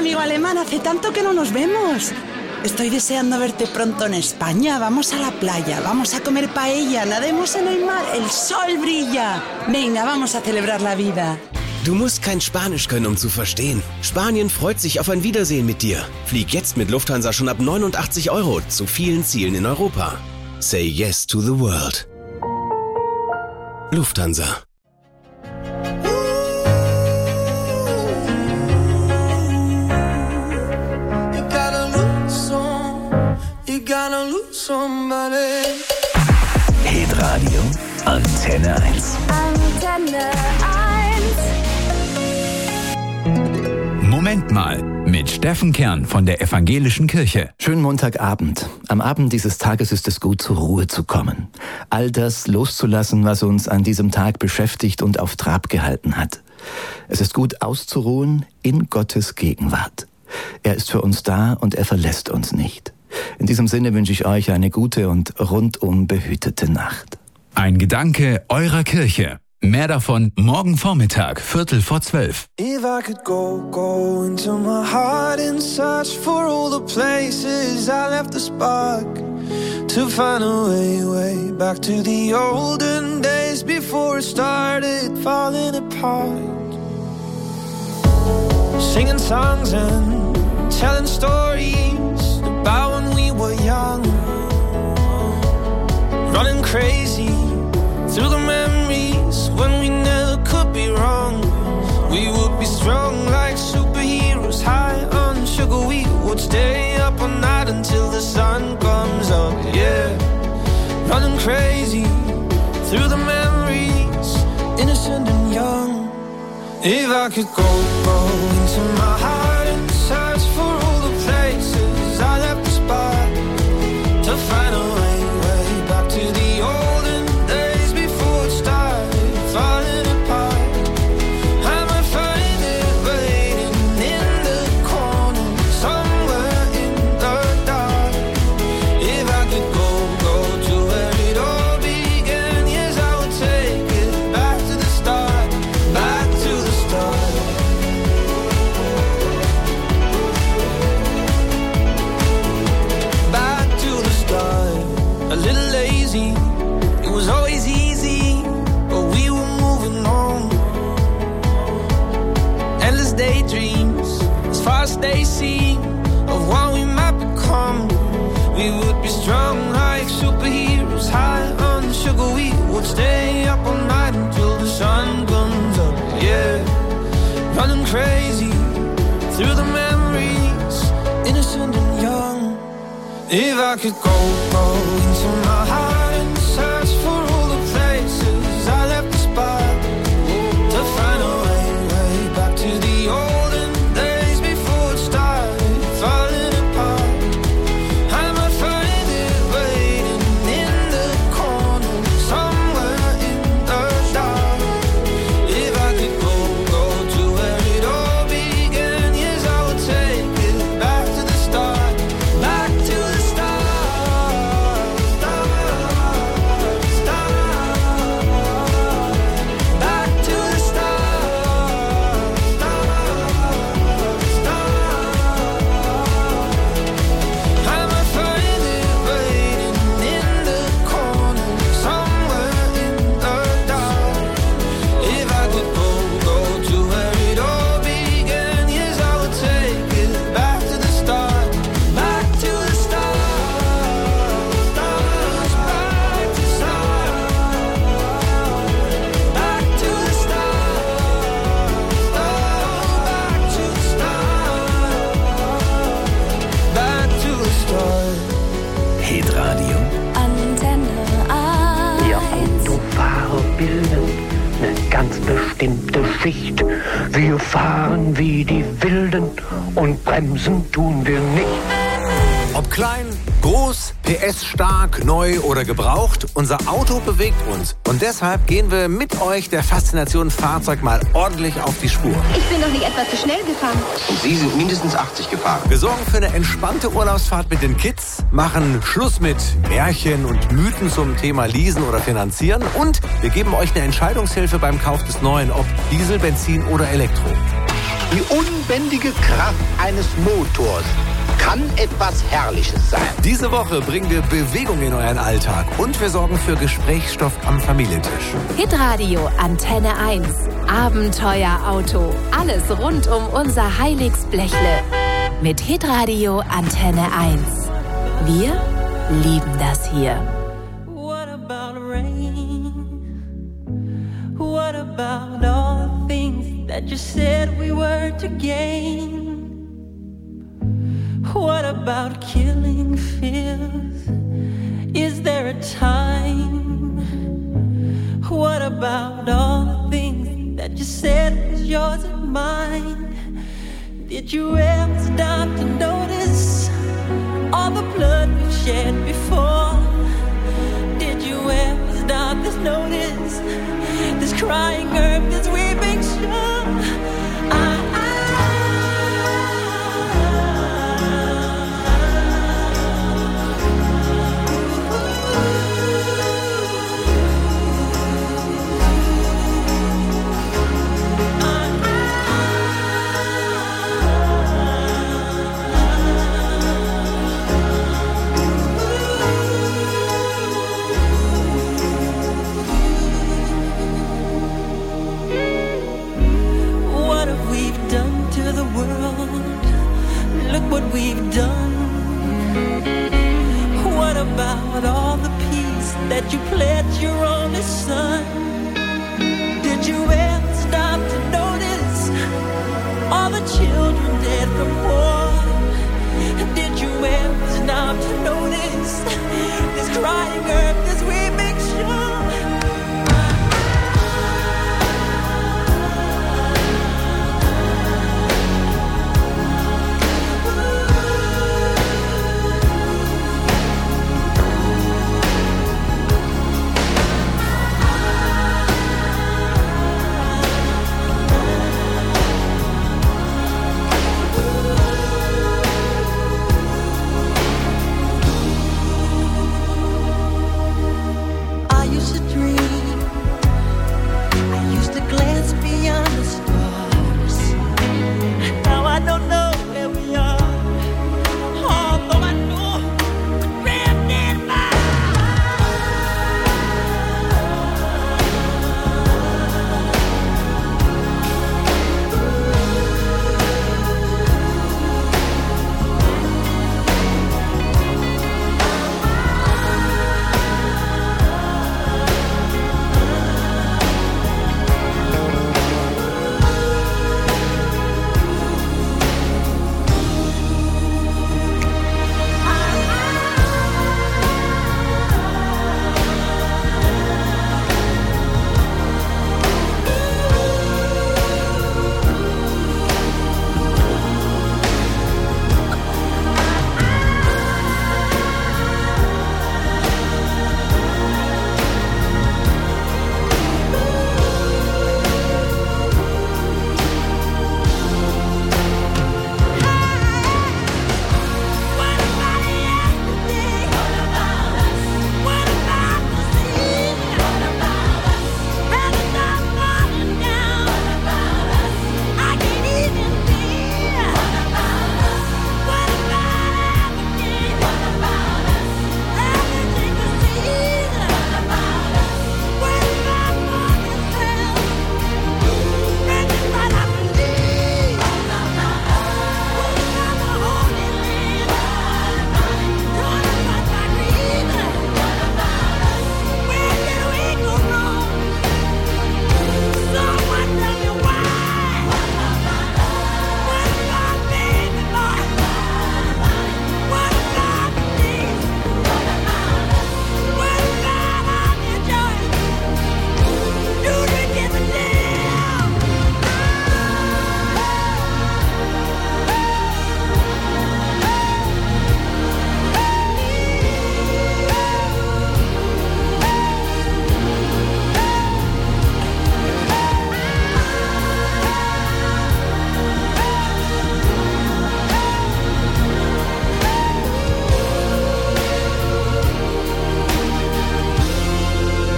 amigo alemán, hace tanto que no nos vemos. Estoy deseando verte pronto en España. Vamos a la playa, vamos a comer paella, nademos en el mar, el sol brilla. Venga, vamos a celebrar la vida. Du musst kein Spanisch können, um zu verstehen. Spanien freut sich auf ein Wiedersehen mit dir. Flieg jetzt mit Lufthansa schon ab 89 € zu vielen Zielen in Europa. Say yes to the world. Lufthansa. Hitradio Antenne 1. Antenne 1. Moment mal, mit Steffen Kern von der Evangelischen Kirche. Schönen Montagabend. Am Abend dieses Tages ist es gut, zur Ruhe zu kommen. All das loszulassen, was uns an diesem Tag beschäftigt und auf Trab gehalten hat. Es ist gut, auszuruhen in Gottes Gegenwart. Er ist für uns da und er verlässt uns nicht. In diesem Sinne wünsche ich euch eine gute und rundum behütete Nacht. Ein Gedanke eurer Kirche. Mehr davon morgen Vormittag, 11:45. If I could go into my heart and search for all the places I left the spark, to find a way back to the olden days before it started falling apart. Singing songs and telling stories about when we were young, running crazy through the memories when we never could be wrong. We would be strong like superheroes, high on sugar. We would stay up all night until the sun comes up, yeah. Running crazy through the memories, innocent and young. If I could go into my heart and search for all the places I left the spot, to find a way back to the olden days before it started falling apart. I might find it waiting in the corner, somewhere in the dark. If I could go to where it all began, yes, I would take it back to the start, back to the start. Back to the start. A little lazy, it was always easy, but we were moving on. Endless daydreams, as far as they seem, of what we might become. We would be strong like superheroes, high on sugar. We would stay up all night until the sun comes up, yeah. Running crazy through the memories, innocent and young. If I could go into my heart and search for all the places I left the spot, to find a way back to the olden days before it started falling apart. I might find it waiting in the corner, somewhere in the dark. If I could go to where it all began, yes, I would take it back to the start, back to the Hitradio Antenne 1. Ihr Autofahrer bilden eine ganz bestimmte Schicht. Wir fahren wie die Wilden und bremsen tun wir nicht. Ob klein, groß, PS-stark, neu oder gebraucht, unser Auto bewegt uns. Und deshalb gehen wir mit euch der Faszination Fahrzeug mal ordentlich auf die Spur. Ich bin doch nicht etwas zu schnell gefahren. Und Sie sind mindestens 80 gefahren. Wir sorgen für eine entspannte Urlaubsfahrt mit den Kids, machen Schluss mit Märchen und Mythen zum Thema Leasen oder Finanzieren und wir geben euch eine Entscheidungshilfe beim Kauf des Neuen, ob Diesel, Benzin oder Elektro. Die unbändige Kraft eines Motors kann etwas Herrliches sein. Diese Woche bringen wir Bewegung in euren Alltag und wir sorgen für Gesprächsstoff am Familientisch. Hitradio Antenne 1. Abenteuerauto. Alles rund um unser Heiligsblechle. Mit Hitradio Antenne 1. Wir lieben das hier. What about rain? What about all the things that you said we were to gain? What about killing fears? Is there a time? What about all the things that you said was yours and mine? Did you ever stop to notice all the blood we've shed before? Did you ever stop to notice this crying earth, this weeping shore? Look what we've done. What about all the peace that you pledged your only son? Did you ever stop to notice all the children dead from war? Did you ever stop to notice this crying earth, this weeping shore?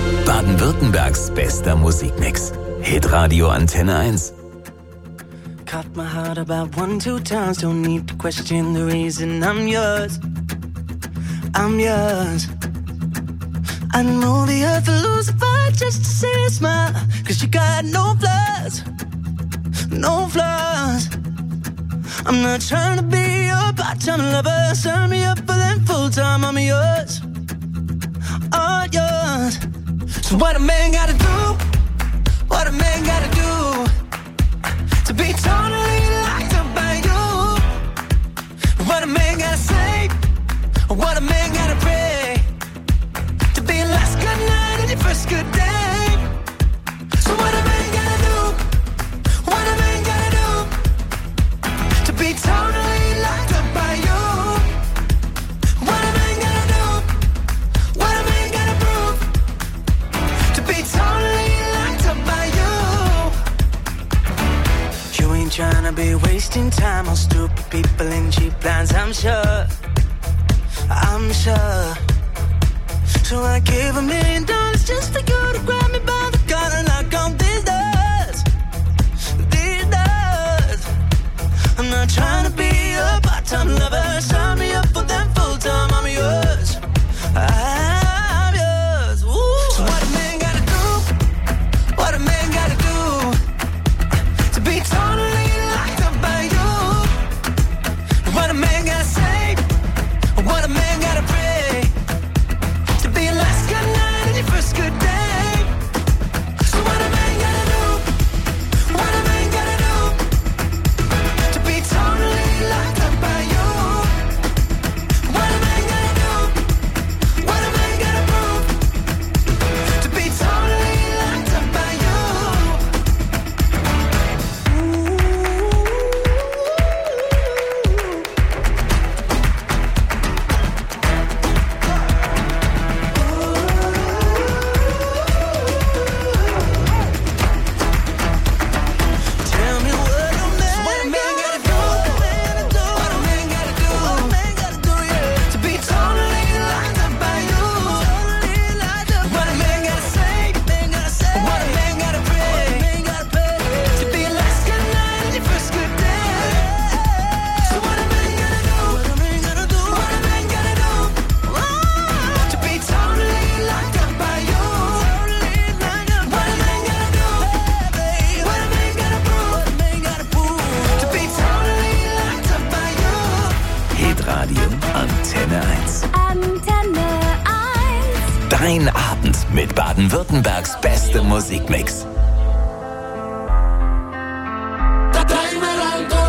Baden-Württembergs bester Musikmix. Hitradio Antenne 1. caught my heart about 1-2 times. Don't need to question the reason I'm yours. I'm yours. I know the earth will lose a fight just to see a smile. 'Cause you got no flaws. No flaws. I'm not trying to be your part-time lover. Sign me up for that full-time. I'm yours. All yours. So what a man gotta do? What a man gotta do to be totally locked up by you? What a man gotta say? What a man gotta pray to be your last good night and your first good day? So what a man gotta do? What a man gotta do to be totally locked up by you? What a man gotta do? What a man gotta prove to be totally locked up by you? You ain't tryna be wasting time on stupid people and cheap plans, I'm sure. I'm sure. So I gave $1 million just for you to grab me by the collar and knock on these doors. These doors. I'm not trying to be a part-time lover. Sign me up for that full-time. I'm yours. I'm yours. Ooh. So what a man gotta do? What a man gotta do to be totally locked up by you? What a man gotta say? What a man gotta pray to be your last good night and your first good day? So what a man gotta do? What a man gotta do to be totally locked up by you? What a man gotta do? What a man gotta prove to be totally locked up by you? Tell me what a man gotta do? What a man gotta do? What a man gotta do, yeah, to be totally locked up by you? What a man gotta say? What a man gotta pray to be your last good night and your first good day? So what a man gotta do? What a man gotta do? What a man gotta do to be totally locked up by you? What a man gotta do? What a man gotta prove to be totally locked up by you? Hitradio Antenne 1. Antenne 1. Dein Abend mit Baden-Württembergs bestem Musikmix. Tráeme el alcohol,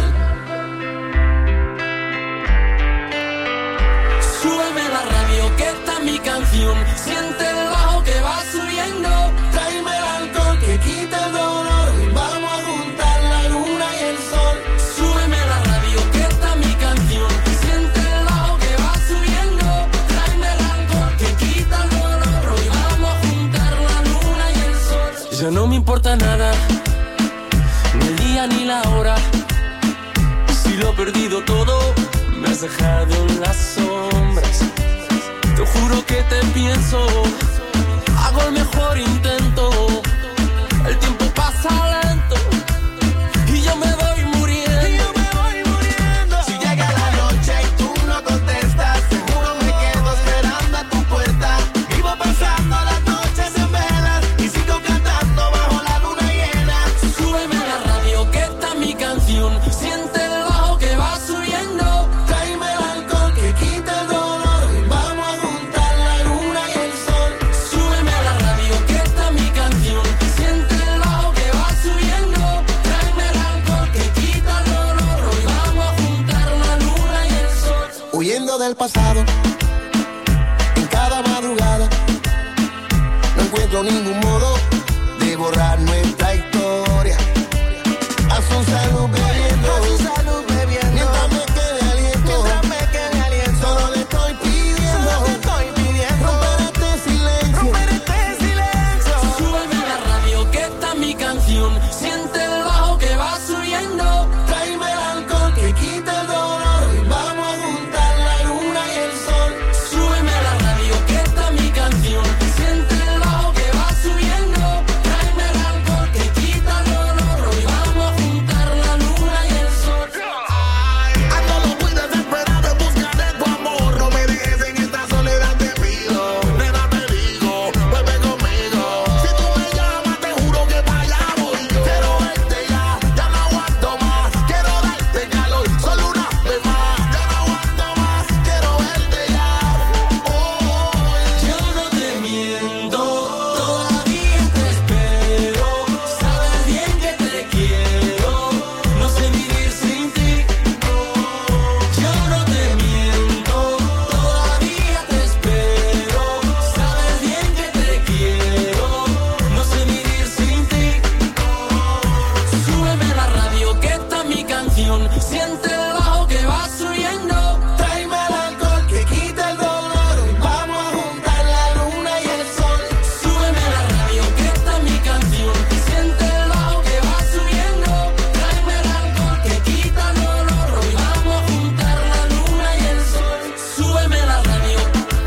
súbeme la radio que está mi canción, siente el bajo que va subiendo. Tráeme el alcohol que quita el dolor, vamos a juntar la luna y el sol. Súbeme la radio que está mi canción, siente el bajo que va subiendo. Tráeme el alcohol que quita el dolor, hoy vamos a juntar la luna y el sol. Ya no me importa nada, ni el día ni la hora. Si lo he perdido todo, me has dejado en las sombras. Te juro que te pienso, hago el mejor intento. El tiempo pasa lento y yo me voy muriendo. Si llega la noche y tú no contestas, seguro me quedo esperando a tu puerta. Vivo pasando las noches en velas y sigo cantando bajo la luna llena. Súbeme la radio que está mi canción, siente el bajo que va subiendo. Tráeme el alcohol que quita el dolor, vamos a juntar la luna y el sol. Súbeme la radio que está mi canción, siente el bajo que va subiendo. Tráeme el alcohol que quita el dolor, hoy vamos a juntar la luna y el sol. Huyendo del pasado, en cada madrugada, no encuentro ningún modo de borrar nuestra historia. A su salud bebiendo, mientras me quede aliento, solo le estoy pidiendo, romper este silencio. Súbeme la radio que está mi canción, siente el bajo que va subiendo. Tráeme el alcohol que quita el dolor, vamos a juntar la luna y el sol. Súbeme la radio que está mi canción, siente el bajo que va subiendo. Tráeme el alcohol que quita canción. Siente el bajo que va subiendo. Tráeme el alcohol que quita el dolor. Hoy vamos a juntar la luna y el sol. Súbeme la radio que esta es mi canción. Siente el bajo que va subiendo. Tráeme el alcohol que quita el dolor. Hoy vamos a juntar la luna y el sol. Súbeme la radio.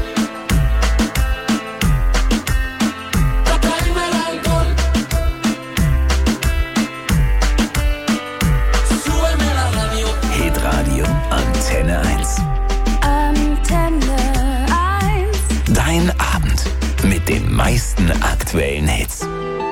Tráeme el alcohol. Súbeme la radio. Hitradio Antenne 1. Antenne 1. Dein Abend mit den meisten aktuellen Hits.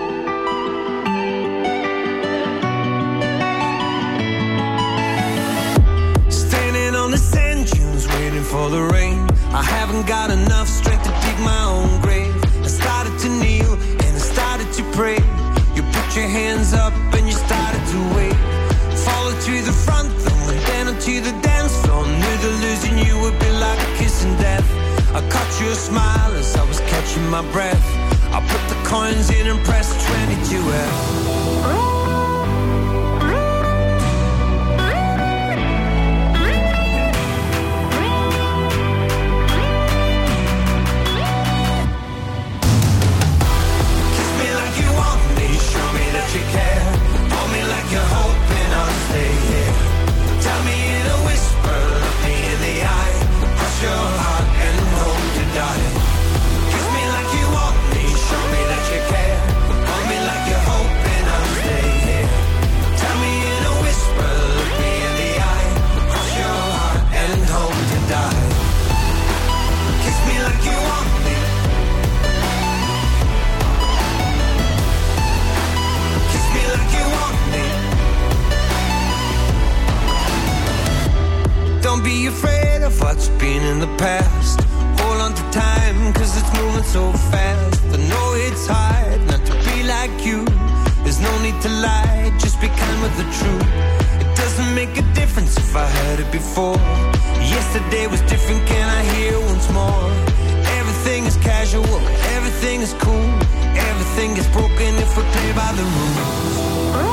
Standing on the sand dunes waiting for the rain. I haven't got enough strength to dig my own grave. I started to kneel and I started to pray. You put your hands up and you started to wave. Followed to the front, then went down onto the dance floor. Knew that losing you would be like a kiss in death. I caught your smile as I was catching my breath. I put the coins in and pressed 22F. Kiss me like you want me, show me that you care. Hold me like you're hoping I'll stay here. Tell me in a whisper, look me in the eye. Cross your heart and hope to die. Kiss me like you want me, show me that you care. Hold me like you're hoping I'll stay here. Tell me in a whisper, look me in the eye. Cross your heart and hope to die. Kiss me like you want me. Kiss me like you want me. Don't be afraid of what's been in the past. Hold on to time, cause it's moving so fast. I know it's hard not to be like you. There's no need to lie, just be kind with the truth. It doesn't make a difference if I heard it before. Yesterday was different, can I hear once more? Everything is casual, everything is cool. Everything is broken if we play by the rules.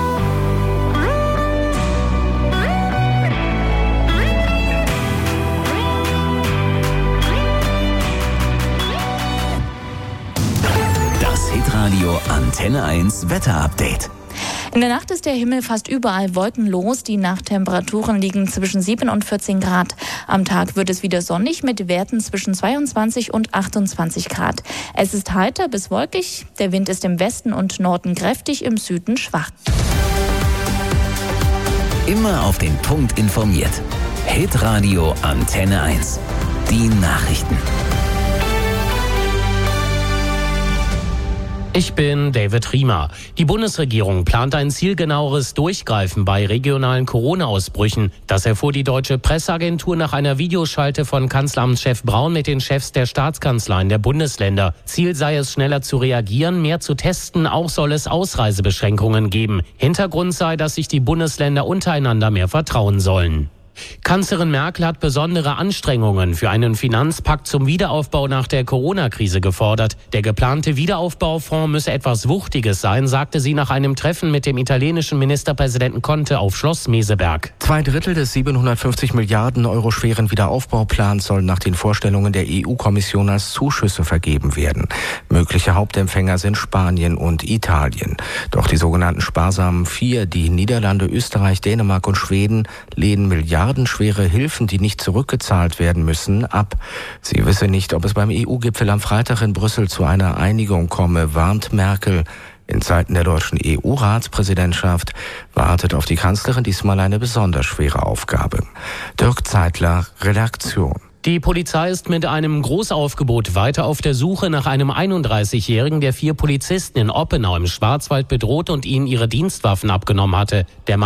Das Hitradio Antenne 1 Wetterupdate. In der Nacht ist der Himmel fast überall wolkenlos. Die Nachttemperaturen liegen zwischen 7 und 14 Grad. Am Tag wird es wieder sonnig mit Werten zwischen 22 und 28 Grad. Es ist heiter bis wolkig. Der Wind ist im Westen und Norden kräftig, im Süden schwach. Immer auf den Punkt informiert. Hitradio Antenne 1. Die Nachrichten. Ich bin David Riemer. Die Bundesregierung plant ein zielgenaueres Durchgreifen bei regionalen Corona-Ausbrüchen. Das erfuhr die Deutsche Presseagentur nach einer Videoschalte von Kanzleramtschef Braun mit den Chefs der Staatskanzleien der Bundesländer. Ziel sei es, schneller zu reagieren, mehr zu testen. Auch soll es Ausreisebeschränkungen geben. Hintergrund sei, dass sich die Bundesländer untereinander mehr vertrauen sollen. Kanzlerin Merkel hat besondere Anstrengungen für einen Finanzpakt zum Wiederaufbau nach der Corona-Krise gefordert. Der geplante Wiederaufbaufonds müsse etwas Wuchtiges sein, sagte sie nach einem Treffen mit dem italienischen Ministerpräsidenten Conte auf Schloss Meseberg. 2/3 des 750 Milliarden Euro schweren Wiederaufbauplans sollen nach den Vorstellungen der EU-Kommission als Zuschüsse vergeben werden. Mögliche Hauptempfänger sind Spanien und Italien. Doch die sogenannten sparsamen Vier, die Niederlande, Österreich, Dänemark und Schweden, lehnen milliardenschwere Hilfen, die nicht zurückgezahlt werden müssen, ab. Sie wisse nicht, ob es beim EU-Gipfel am Freitag in Brüssel zu einer Einigung komme, warnt Merkel. In Zeiten der deutschen EU-Ratspräsidentschaft wartet auf die Kanzlerin diesmal eine besonders schwere Aufgabe. Dirk Zeitler, Redaktion. Die Polizei ist mit einem Großaufgebot weiter auf der Suche nach einem 31-Jährigen, der 4 Polizisten in Oppenau im Schwarzwald bedroht und ihnen ihre Dienstwaffen abgenommen hatte. Der Mann